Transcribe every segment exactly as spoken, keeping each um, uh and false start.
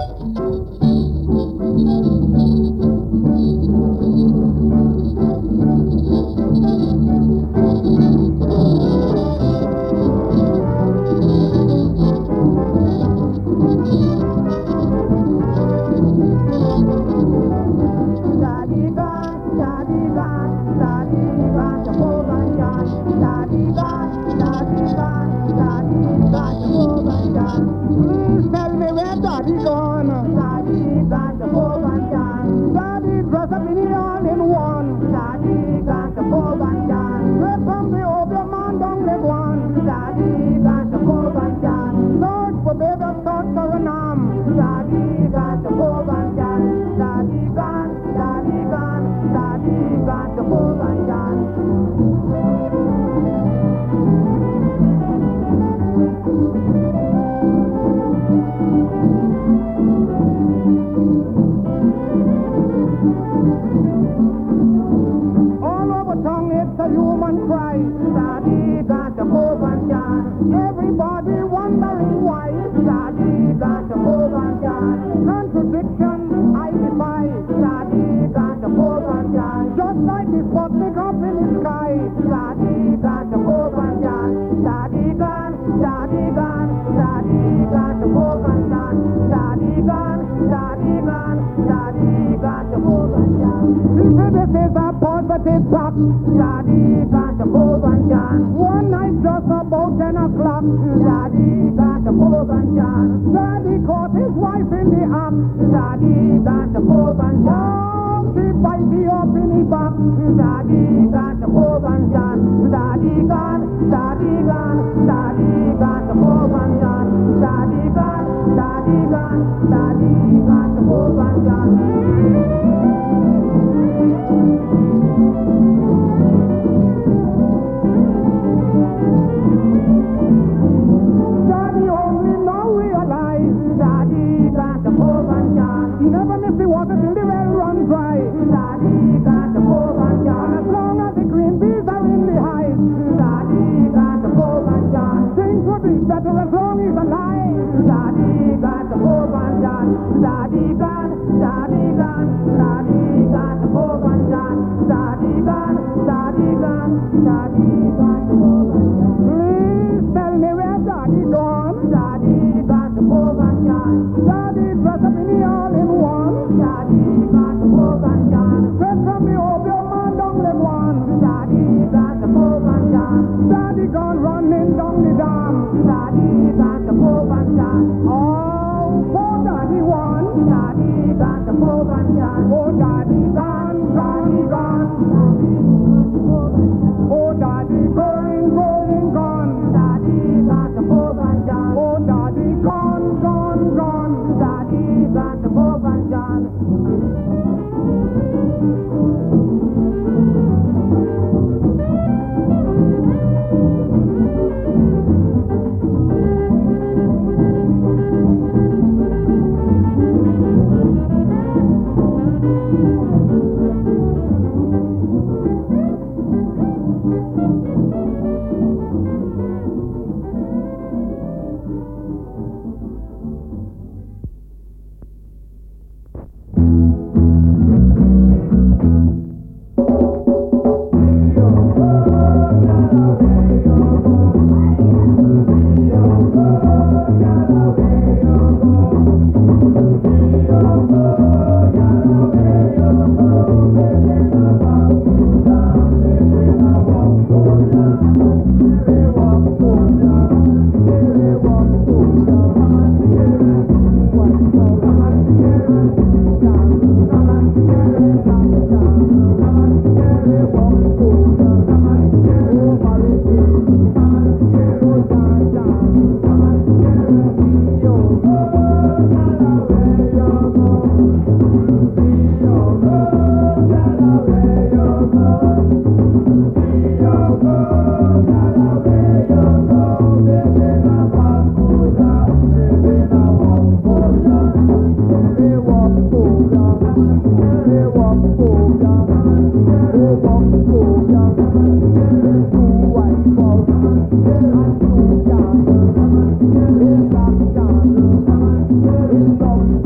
Thank you.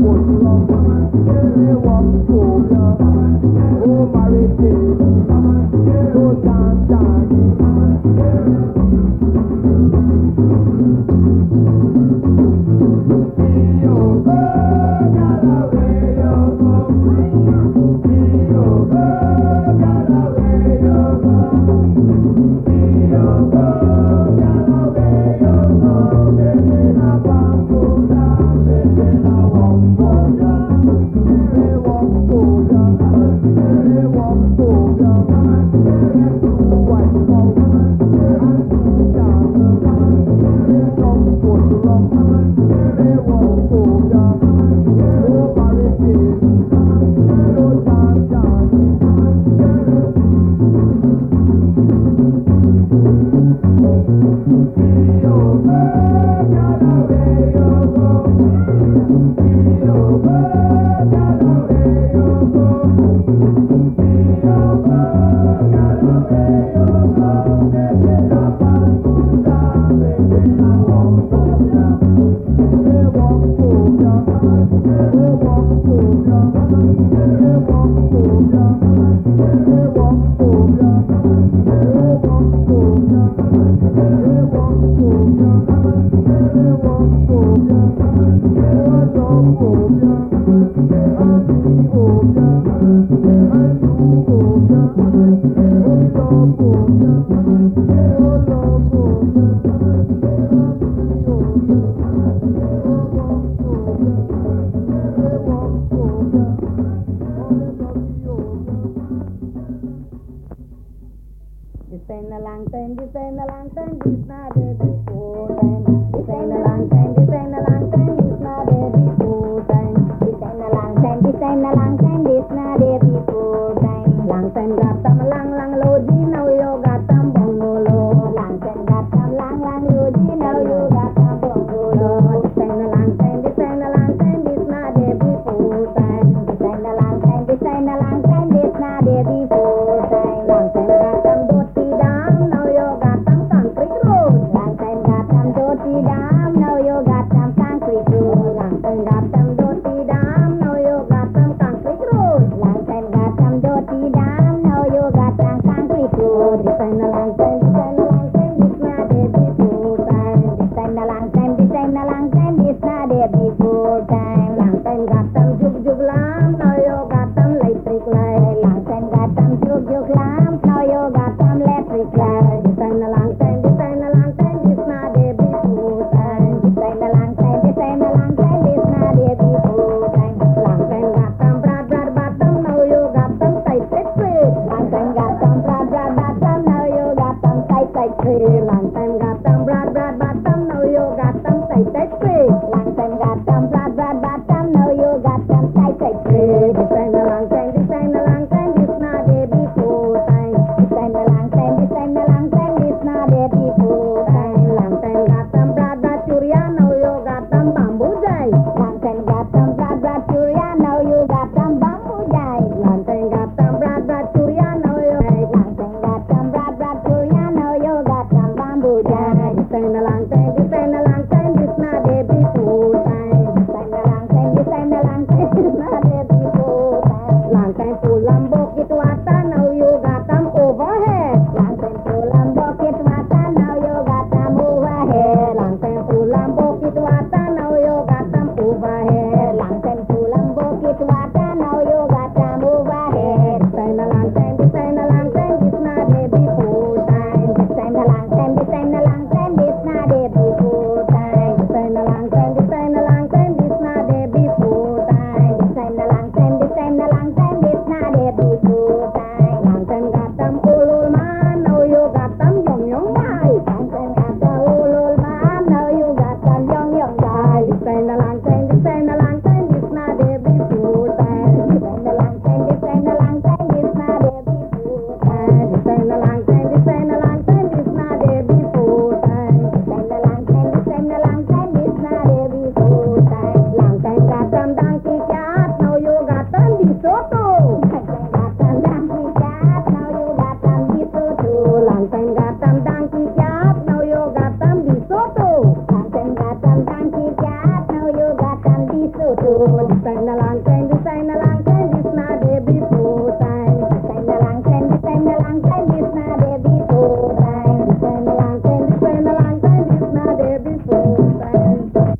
Oh, this time a long time, this time a long time, this my baby before time. This time a long time, this time a long time, this my baby before time. This time a long time, this time a long time, this my baby before time.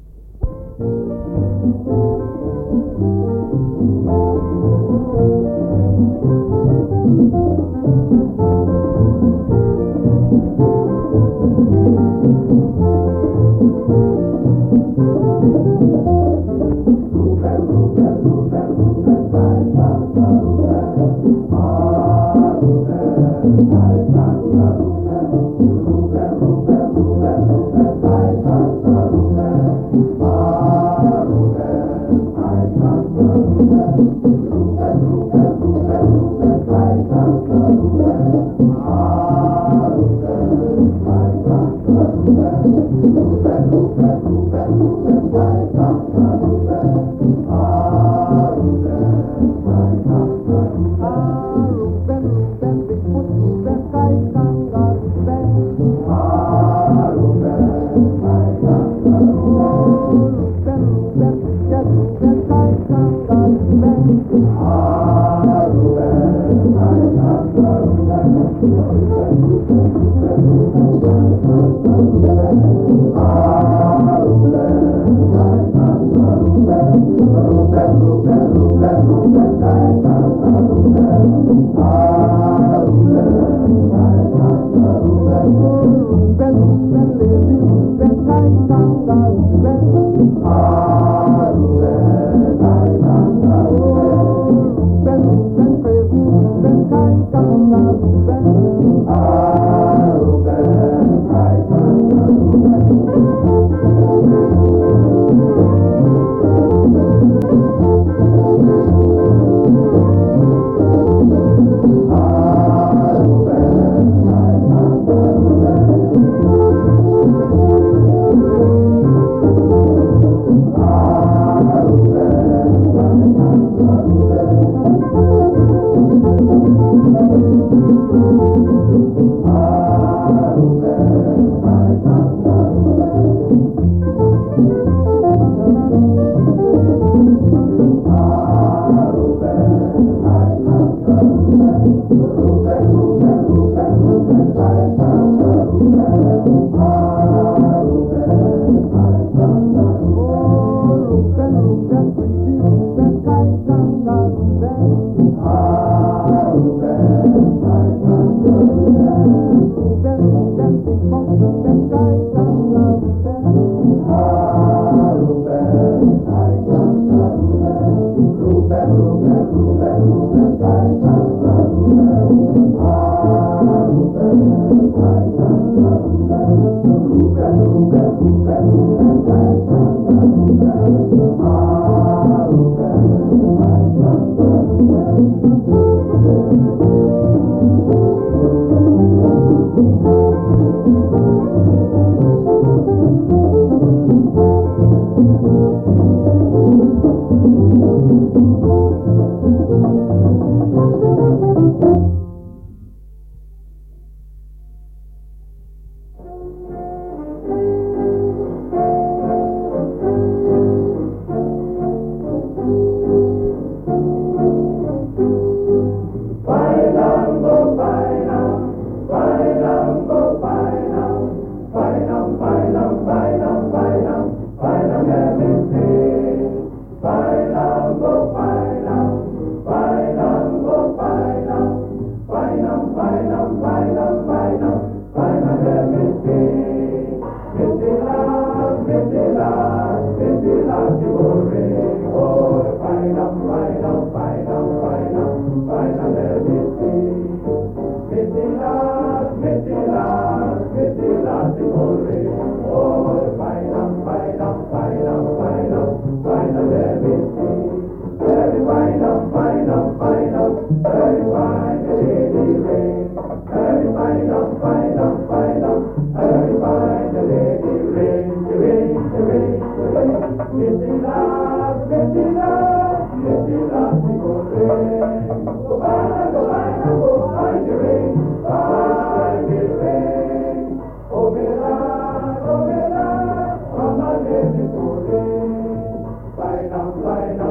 Bye now, bye now.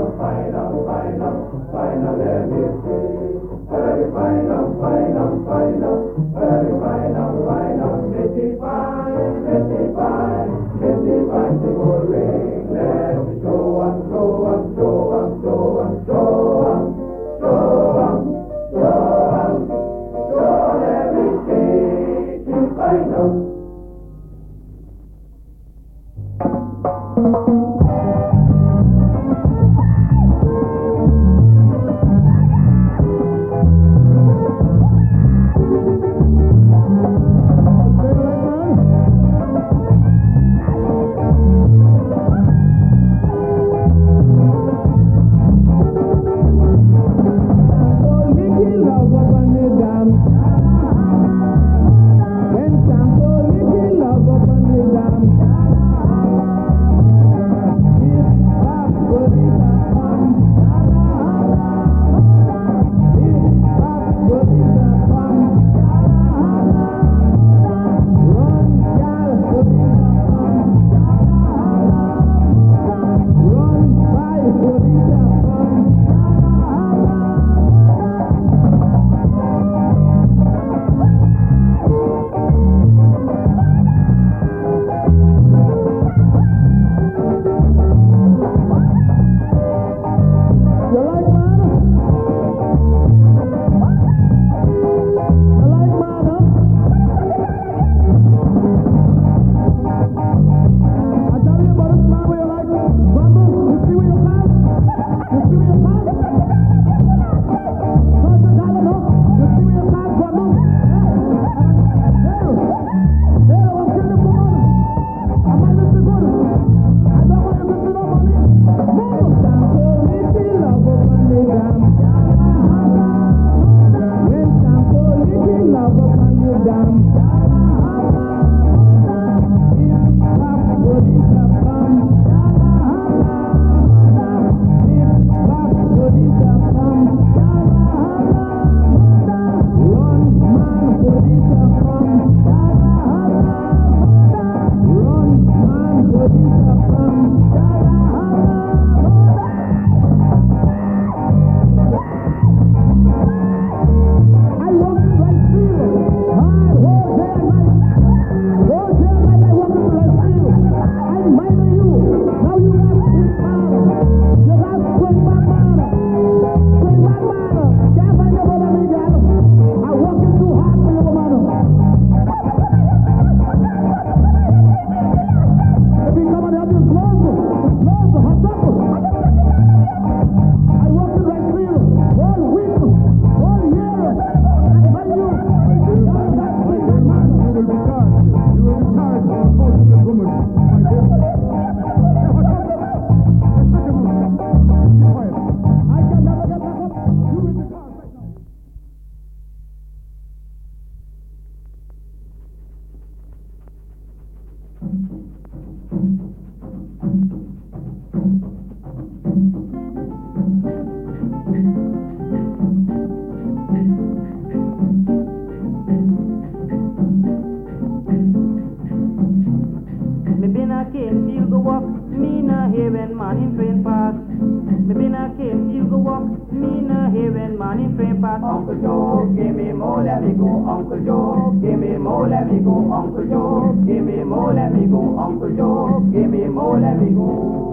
man in train pass. Uncle Joe, give me more, let me go. Uncle Joe, give me more, let me go. Uncle Joe, give me more, let me go. Uncle Joe, give me more, let me go.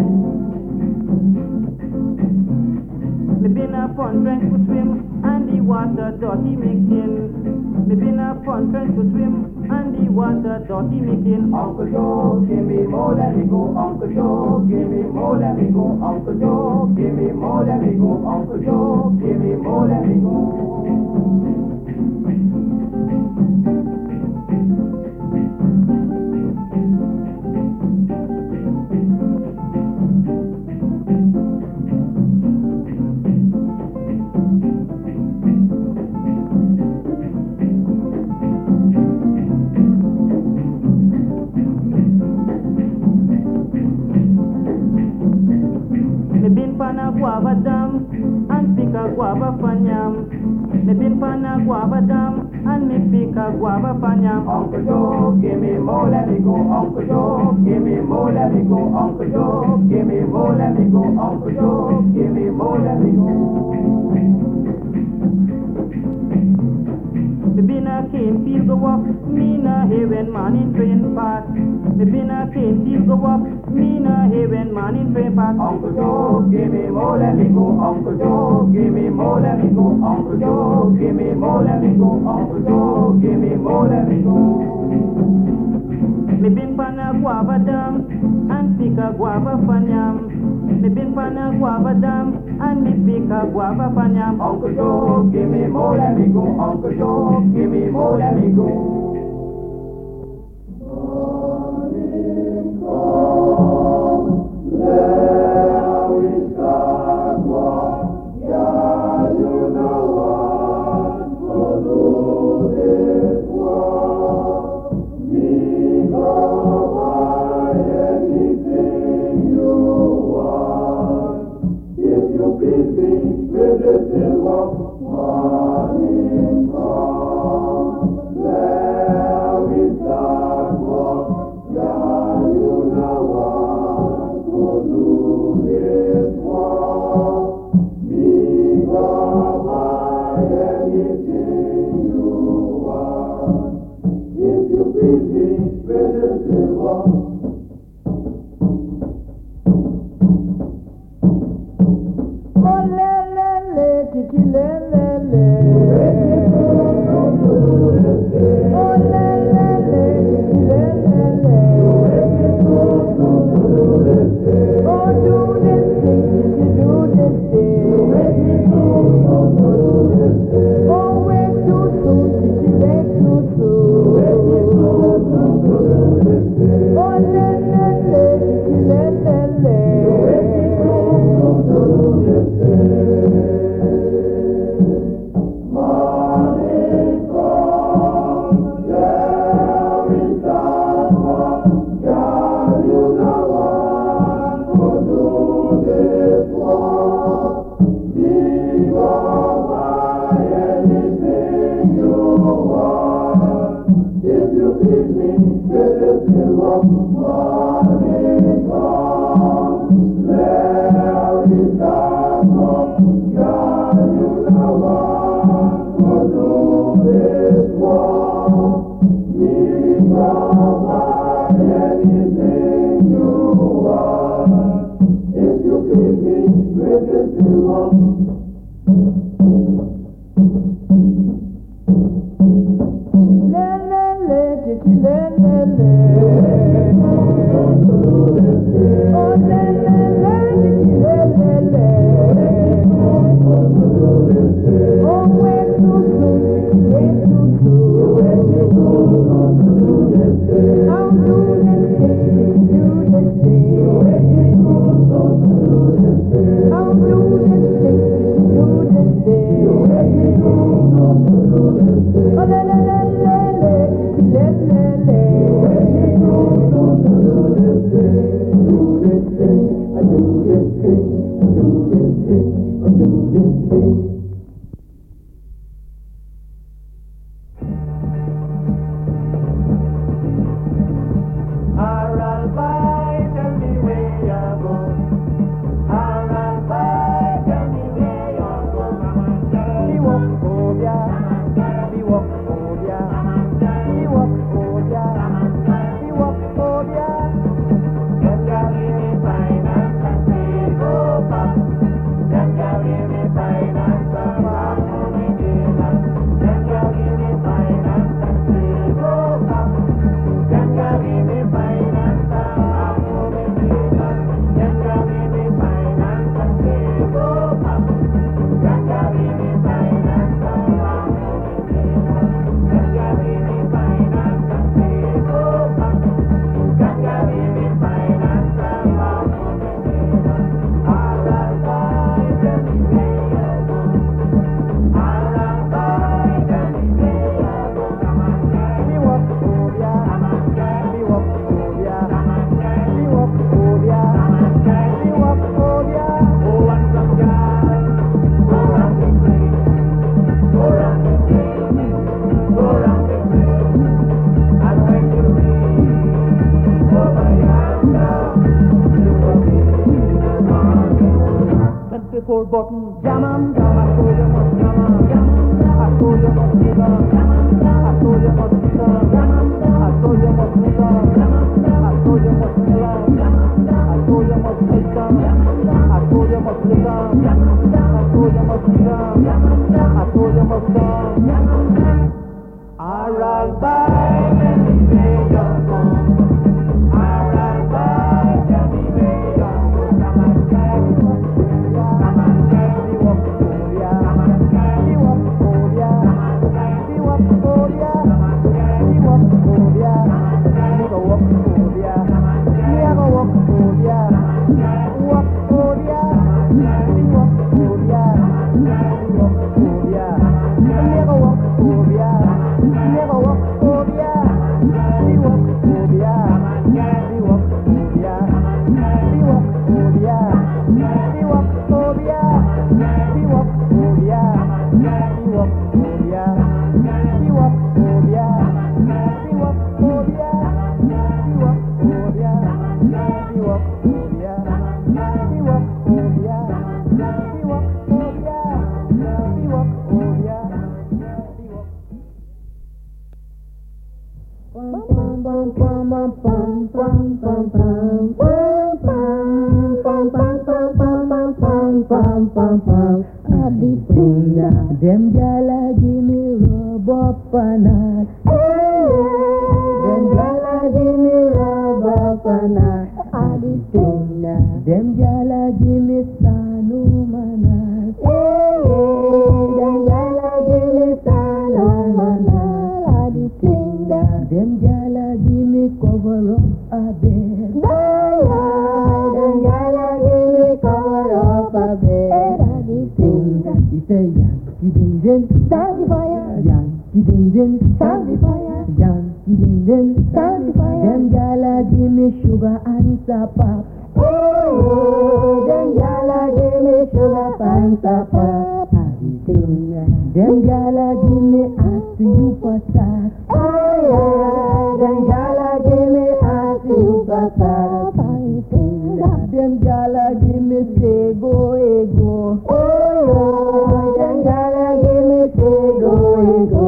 Me been up on trench to swim and the water dirty making. Me been up on trench to swim and the water dirty making. Uncle Joe, give me more, let me go. Uncle Joe, give me more, let me go. Uncle Joe, give me more, let me go. Uncle Joe, give me more, let me go. Guava dam and pick a guava fanyam. Me been pan a guava dam and me pick a guava fanyam. Uncle Joe, give me more, let me go. Uncle Joe, give me more, let me go. Uncle Joe, give me more, let me go. Uncle Joe, give me more, let me go. Me been a cane field go up, me na heaven man in train pass. Me been a cane field go up, me na heaven man in train pass. Uncle Joe, give me more, let me go. Uncle Joe, give me more, let me go. Uncle Joe, give me more, let me go. Uncle Joe, give me more, let me go. Me been pan a guava dam and pick a guava fanyam. Me been pan a guava dam and me pick a guava fanyam. Uncle Joe, give me more, let me go. Uncle Joe, give me more, let me go. Morning come, there we start walk. Yeah, you know what to do this walk. Me go buy anything you want. If you please me with the silver, morning come, there we start walk. Yeah, you know what to do this walk. Me go buy anything you want. If you please me with the silver. Oh, le, le, le, tiki, le, le, le. Oh, le, le, le, tiki, le, le, le. Oh, do this thing, tiki, do this thing. Oh, wait too soon, tiki, wait too soon. Oh, le, le, le, tiki, le, le, le. Morning come, there we start walk. God, you know what to do this walk. We go buy anything you want. If you please me with the silver. Morning come, there we start walk. God, you know what to do this walk. We go buy anything you want. If you please me with the silver. Le, le, le, tiki, le, le, le. Oh, le, le, le, tiki, le, le, le. Oh, way too soon, tiki, way too soon. How do this thing, tiki, do this thing. How do this thing, tiki, do this thing. Oh, le, le, le, le, le, tiki, le, le, le. Tell me where you're going. twenty-four button. Jam 'em, jam, I told you must jam 'em. I told you must dig 'em. I told you must dig 'em. I told you must dig 'em. I told you must kill 'em. I told you must take 'em. I told you must lick 'em. I told you must dig 'em. I told you must come. Alright, bye, anyway, young one. Alright, bye, anyway, young one. Come and get me up, come and get me up, oh yeah. Come and get me up, oh yeah. Come and get me up, oh yeah. Come and get me up, oh yeah. Me go up, oh yeah. Me a go up, oh yeah. Up, oh yeah. Me up, oh yeah. Me up, oh yeah. Me a go up, oh yeah. Never walk phobia, be walk phobia, be walk phobia, be walk phobia, be walk phobia, be walk phobia, be walk phobia, be walk phobia, be walk phobia, be walk phobia, be walk phobia, be walk phobia, be walk phobia, be walk phobia. Bum bum bum bum bum bum bum bum bum bum bum bum bum bum bum bum bum. Aditunga, dem jala give me rub up and all. Dem jala give me rub up and all. Aditunga, dem jala give me sanu manal. Dem jala give me sanu manal. Aditunga, dem jala give me cover up a bed. Dem jala give me cover up a bed. Aditunga, it's a Yankee din din, stand fire. Yankee din din, stand fire. Yankee din din, stand fire. Dem jala give me sugar and supper. Oh, dem jala give me sugar and supper. Aditunga, dem jala give me ask you for that. Dem jala give me ask you for that. Dem jala give me say go ego. Oh, dem jala give me say go ego.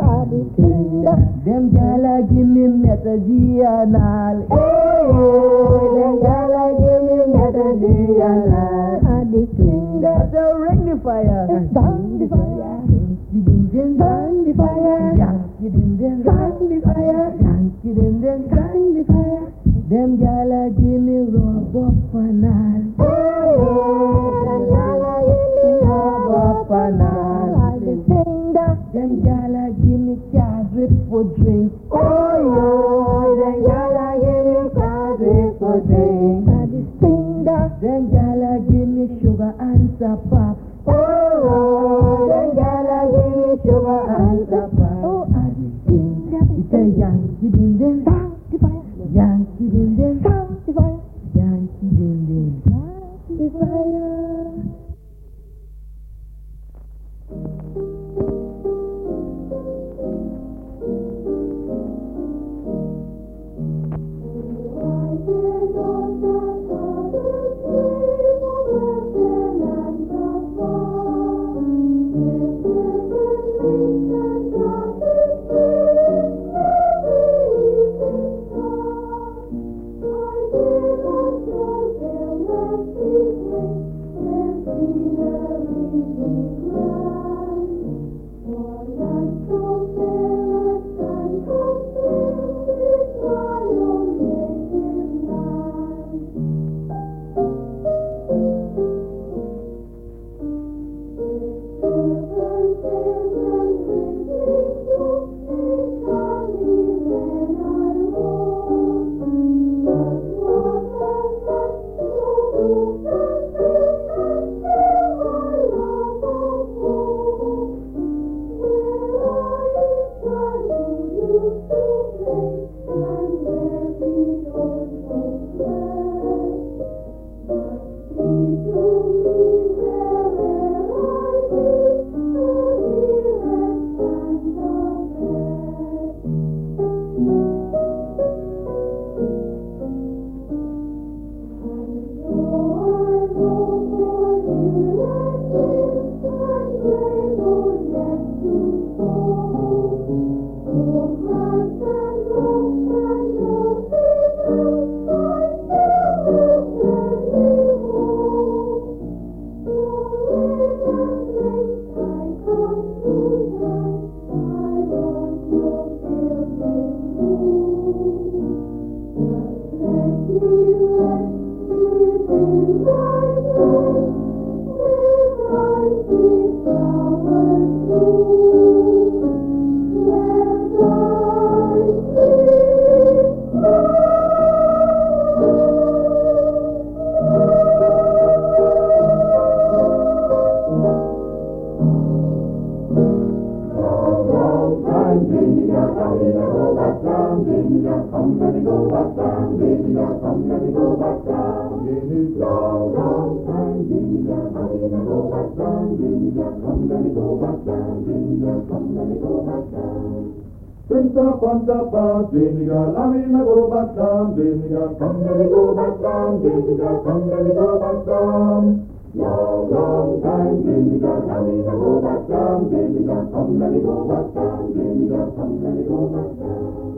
Dem jala give me methody and all. Oh, dem jala give me methody and all. So ring the fire, sound the fire. Sound the fire, Yankee din din, sound the fire. Yankee din din, sound the fire. Dem jala give me rub up and all. Dem jala give me rub up and all. Dem jala give me carrot for drink. Oh yo, dem jala give me carrot for drink. Dem jala give me sugar and supper. Oh, dem jala give me sugar and supper. Oh, Aditunga, it's a Yankee din din, Yankee din din, Yankee din din, the fire. Come, let me go back down, baby, come, let me go back down. It's long, long time, baby, come, let me go back down, baby, come, let me go back down, baby, come, let me go back down. Pinta, panta, pa, baby, let me go back down, baby, come, let me go back down, baby, come, let me go back down. Long, long time, baby, let me go back down, baby, come, let me go back down, baby, come, let me go back down.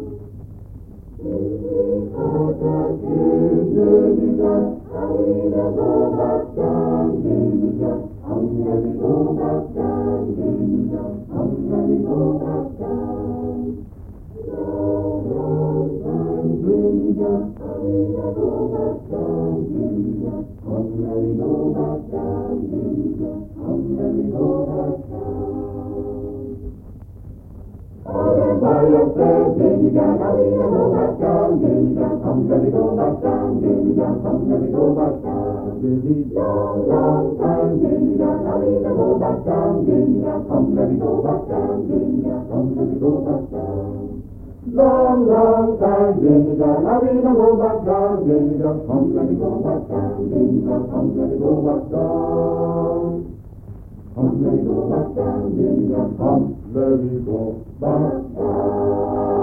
By yourself, baby, come, let me go back down, baby, come, let me go back down, baby, come, let me go back down. Baby, long, long time, baby, let me go back down, baby, come, let me go back down, baby, come, let me go back down. Long, long time, baby, let me go back down, baby, come, let me go back down, baby, come, let me go back down. Come, let me go back down, baby, come, let me go back down.